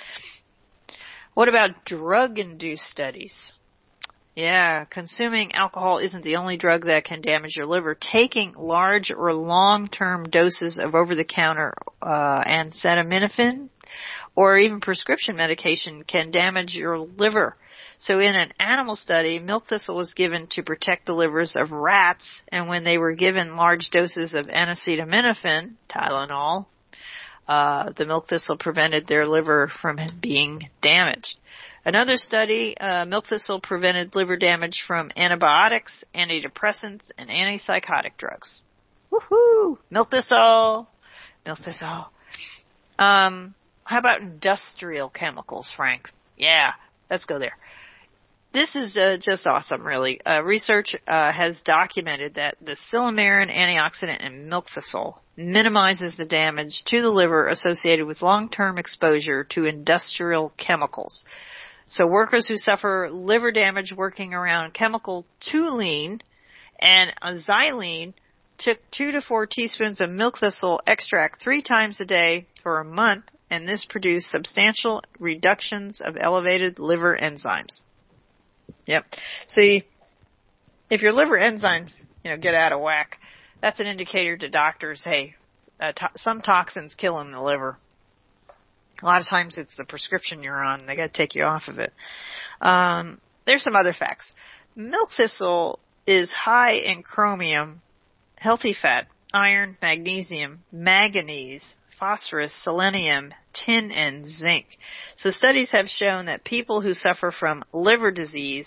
What about drug-induced studies? Yeah, consuming alcohol isn't the only drug that can damage your liver. Taking large or long-term doses of over-the-counter uh, acetaminophen or even prescription medication can damage your liver. So in an animal study, milk thistle was given to protect the livers of rats, and when they were given large doses of acetaminophen, Tylenol, uh, the milk thistle prevented their liver from being damaged. Another study, uh, milk thistle prevented liver damage from antibiotics, antidepressants, and antipsychotic drugs. Woohoo! Milk thistle! Milk thistle. Um, how about industrial chemicals, Frank? Yeah, let's go there. This is uh, just awesome, really. Uh, research uh, has documented that the silymarin antioxidant in milk thistle minimizes the damage to the liver associated with long-term exposure to industrial chemicals. So workers who suffer liver damage working around chemical toluene and xylene took two to four teaspoons of milk thistle extract three times a day for a month, and this produced substantial reductions of elevated liver enzymes. Yep. See, if your liver enzymes, you know, get out of whack, that's an indicator to doctors, hey, uh, to- some toxins killing the liver. A lot of times it's the prescription you're on. They got to take you off of it. Um, there's some other facts. Milk thistle is high in chromium, healthy fat, iron, magnesium, manganese, phosphorus, selenium, tin, and zinc. So studies have shown that people who suffer from liver disease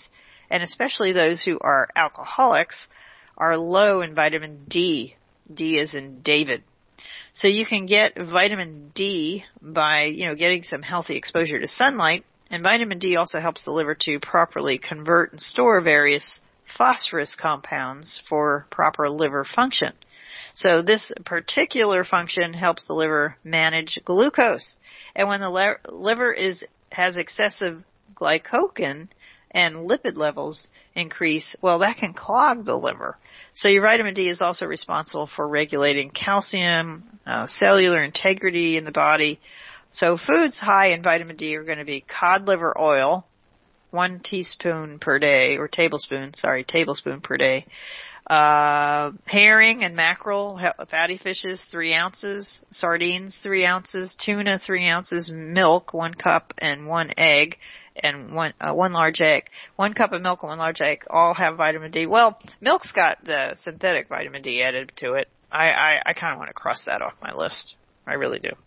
and especially those who are alcoholics, are low in vitamin D. D as in David. So you can get vitamin D by, you know, getting some healthy exposure to sunlight, and vitamin D also helps the liver to properly convert and store various phosphorus compounds for proper liver function. So this particular function helps the liver manage glucose. And when the le- liver is has excessive glycogen and lipid levels increase, well, that can clog the liver. So your vitamin D is also responsible for regulating calcium, uh, cellular integrity in the body. So foods high in vitamin D are going to be cod liver oil, one teaspoon per day, or tablespoon, sorry, tablespoon per day. Uh, herring and mackerel, fatty fishes, three ounces, sardines, three ounces, tuna, three ounces, milk, one cup, and one egg, and one, uh, one large egg. One cup of milk and one large egg all have vitamin D. Well, milk's got the synthetic vitamin D added to it. I, I, I kind of want to cross that off my list. I really do.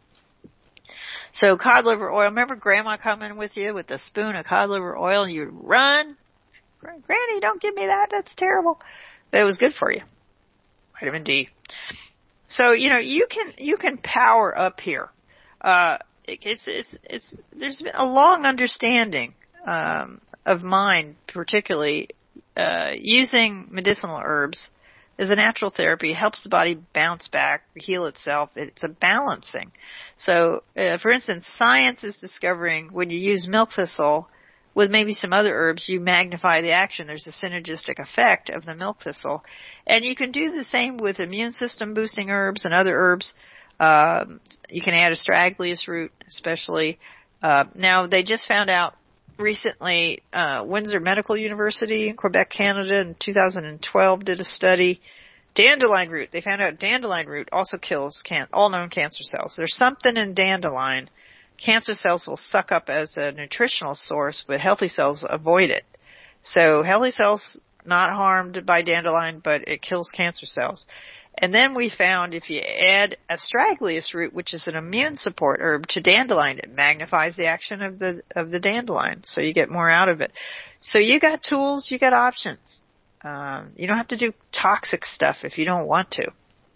So cod liver oil, remember Grandma coming with you with a spoon of cod liver oil and you'd run? Granny, don't give me that. That's terrible. But it was good for you. Vitamin D. So, you know, you can, you can power up here. Uh, it, it's, it's, it's, there's been a long understanding, um, of mine, particularly, uh, using medicinal herbs as a natural therapy helps the body bounce back, heal itself. It's a balancing. So, uh, for instance, science is discovering when you use milk thistle with maybe some other herbs, you magnify the action. There's a synergistic effect of the milk thistle. And you can do the same with immune system boosting herbs and other herbs. Um, you can add astragalus root, especially. Uh, now, they just found out recently, uh, Windsor Medical University in Quebec, Canada, in two thousand twelve did a study. Dandelion root. They found out dandelion root also kills can- all known cancer cells. There's something in dandelion cancer cells will suck up as a nutritional source, but healthy cells avoid it. So healthy cells not harmed by dandelion, but it kills cancer cells. And then we found if you add astragalus root, which is an immune support herb, to dandelion, it magnifies the action of the of the dandelion, so you get more out of it. So you got tools, you got options. Um, you don't have to do toxic stuff if you don't want to.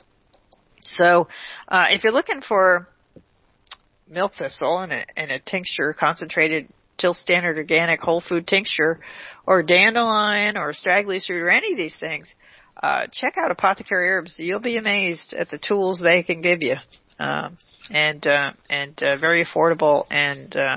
So uh, if you're looking for milk thistle and a, and a tincture, concentrated till standard organic whole food tincture, or dandelion or astragalus root or any of these things, uh, check out Apothecary Herbs. You'll be amazed at the tools they can give you. Um, and, uh, and, uh, very affordable and, uh,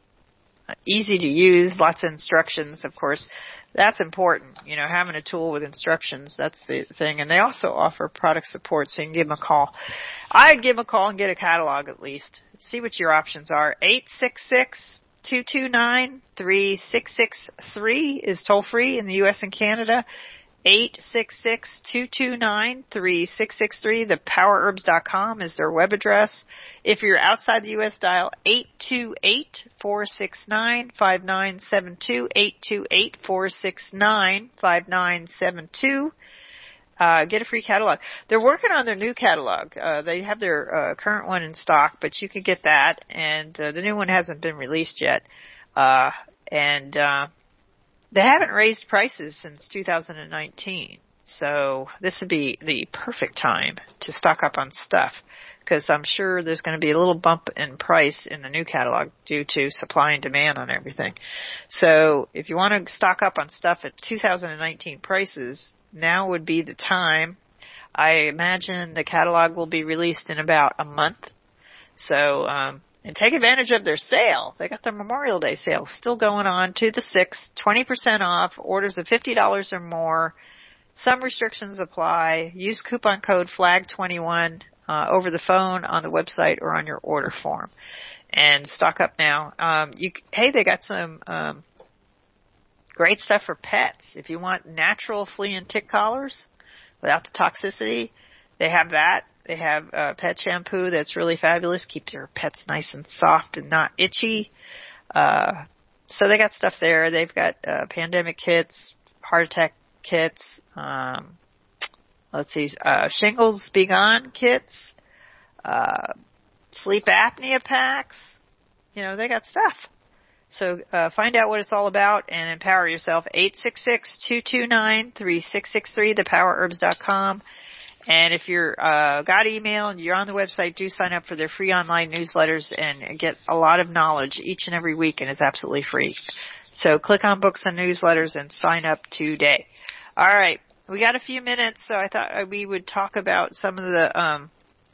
easy to use, lots of instructions, of course. That's important, you know, having a tool with instructions, that's the thing. And they also offer product support, so you can give them a call. I'd give them a call and get a catalog at least. See what your options are. eight six six, two two nine, three six six three is toll free in the U S and Canada. eight six six, two two nine, three six six three. The power herbs dot com is their web address. If you're outside the U S, dial eight two eight, four six nine, five nine seven two, eight two eight, four six nine, five nine seven two. Uh, get a free catalog. They're working on their new catalog. Uh, they have their uh, current one in stock, but you can get that, and uh, the new one hasn't been released yet. Uh, and uh, they haven't raised prices since two thousand nineteen, so this would be the perfect time to stock up on stuff, because I'm sure there's going to be a little bump in price in the new catalog due to supply and demand on everything. So if you want to stock up on stuff at two thousand nineteen prices, now would be the time. I imagine the catalog will be released in about a month. So, um, and take advantage of their sale. They got their Memorial Day sale still going on to the sixth, twenty percent off, orders of fifty dollars or more. Some restrictions apply. Use coupon code flag twenty-one uh, over the phone, on the website, or on your order form. And stock up now. Um, you, hey, they got some um, great stuff for pets. If you want natural flea and tick collars without the toxicity, they have that. They have uh, pet shampoo that's really fabulous. Keeps your pets nice and soft and not itchy. Uh, so they got stuff there. They've got uh, pandemic kits, heart attack kits, um, let's see, uh, shingles be gone kits, uh, sleep apnea packs. You know, they got stuff. So uh, find out what it's all about and empower yourself. eight six six, two two nine, three six six three, the power herbs dot com. And if you're uh, got email and you're on the website, do sign up for their free online newsletters and get a lot of knowledge each and every week, and it's absolutely free. So click on books and newsletters and sign up today. All right. We got a few minutes, so I thought we would talk about some of the um,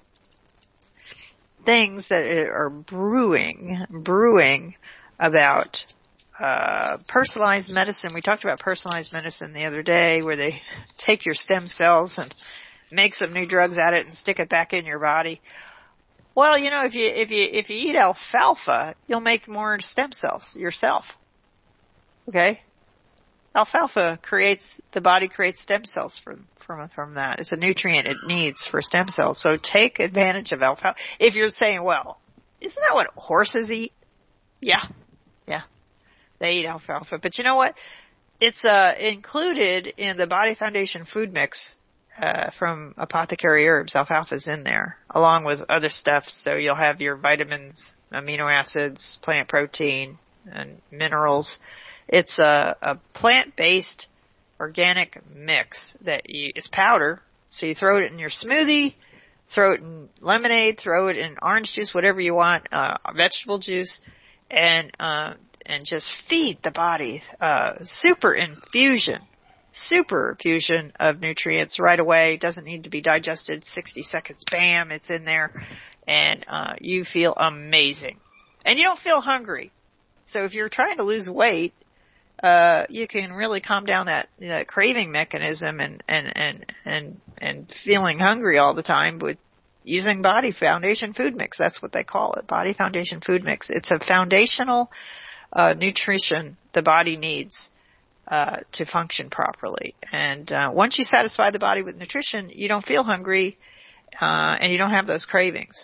things that are brewing, brewing about uh, personalized medicine. We talked about personalized medicine the other day, where they take your stem cells and make some new drugs at it and stick it back in your body. Well, you know, if you if you if you eat alfalfa, you'll make more stem cells yourself. Okay? Alfalfa creates, the body creates stem cells from, from, from that. It's a nutrient it needs for stem cells. So take advantage of alfalfa. If you're saying, well, isn't that what horses eat? Yeah. Yeah. They eat alfalfa. But you know what? It's, uh, included in the Body Foundation food mix, uh, from Apothecary Herbs. Alfalfa's in there, along with other stuff. So you'll have your vitamins, amino acids, plant protein, and minerals. It's a, a plant-based organic mix that you, it's powder, so you throw it in your smoothie, throw it in lemonade, throw it in orange juice, whatever you want, uh, vegetable juice, and, uh, and just feed the body, uh, super infusion, super infusion of nutrients right away. Doesn't need to be digested, sixty seconds, bam, it's in there, and, uh, you feel amazing. And you don't feel hungry. So if you're trying to lose weight, Uh, you can really calm down that, that craving mechanism and, and, and, and, and feeling hungry all the time with using Body Foundation Food Mix. That's what they call it, Body Foundation Food Mix. It's a foundational, uh, nutrition the body needs, uh, to function properly. And, uh, once you satisfy the body with nutrition, you don't feel hungry, uh, and you don't have those cravings.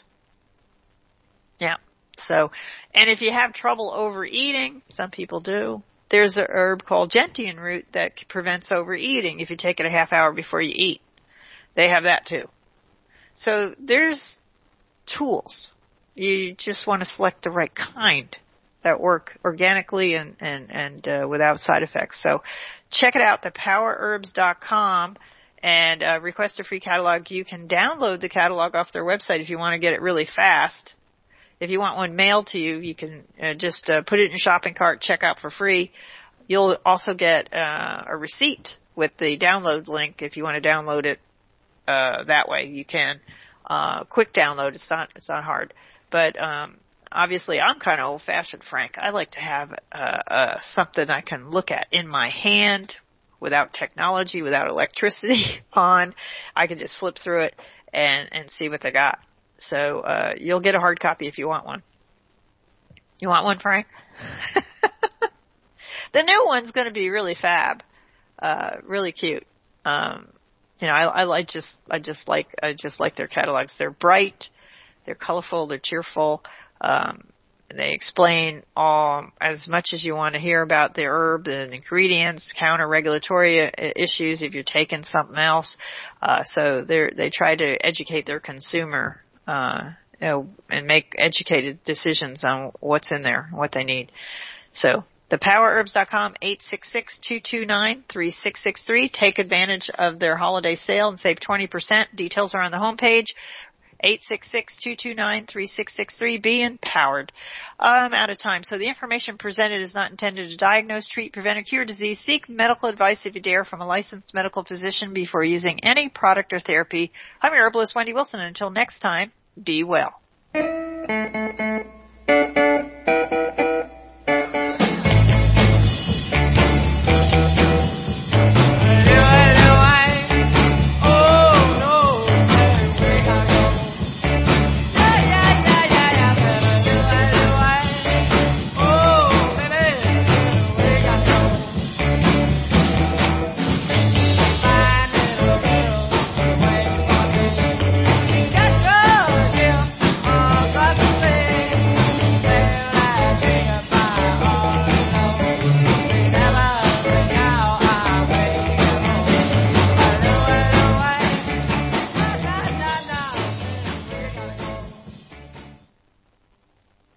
Yeah. So, and if you have trouble overeating, some people do, there's a herb called gentian root that prevents overeating if you take it a half hour before you eat. They have that too. So there's tools. You just want to select the right kind that work organically and, and, and uh, without side effects. So check it out, the power herbs dot com, and uh, request a free catalog. You can download the catalog off their website if you want to get it really fast. If you want one mailed to you, you can uh, just uh, put it in your shopping cart, check out for free. You'll also get uh, a receipt with the download link if you want to download it uh, that way. You can. Uh, quick download. It's not. It's not hard. But um, obviously, I'm kind of old-fashioned, Frank. I like to have uh, uh, something I can look at in my hand without technology, without electricity on. I can just flip through it and and see what they got. So, uh, you'll get a hard copy if you want one. You want one, Frank? The new one's going to be really fab, uh, really cute. Um, you know, I, I, I just, I just like, I just like their catalogs. They're bright, they're colorful, they're cheerful. Um, they explain all, as much as you want to hear about the herb and ingredients, counter regulatory issues if you're taking something else. Uh, so they they try to educate their consumer, uh, you know, and make educated decisions on what's in there, what they need. So, the power herbs dot com, eight six six, two two nine, three six six three. Take advantage of their holiday sale and save twenty percent. Details are on the homepage. eight six six, two two nine, three six six three. Be empowered. I'm out of time. So the information presented is not intended to diagnose, treat, prevent, or cure disease. Seek medical advice if you dare from a licensed medical physician before using any product or therapy. I'm your herbalist, Wendy Wilson. And until next time, be well.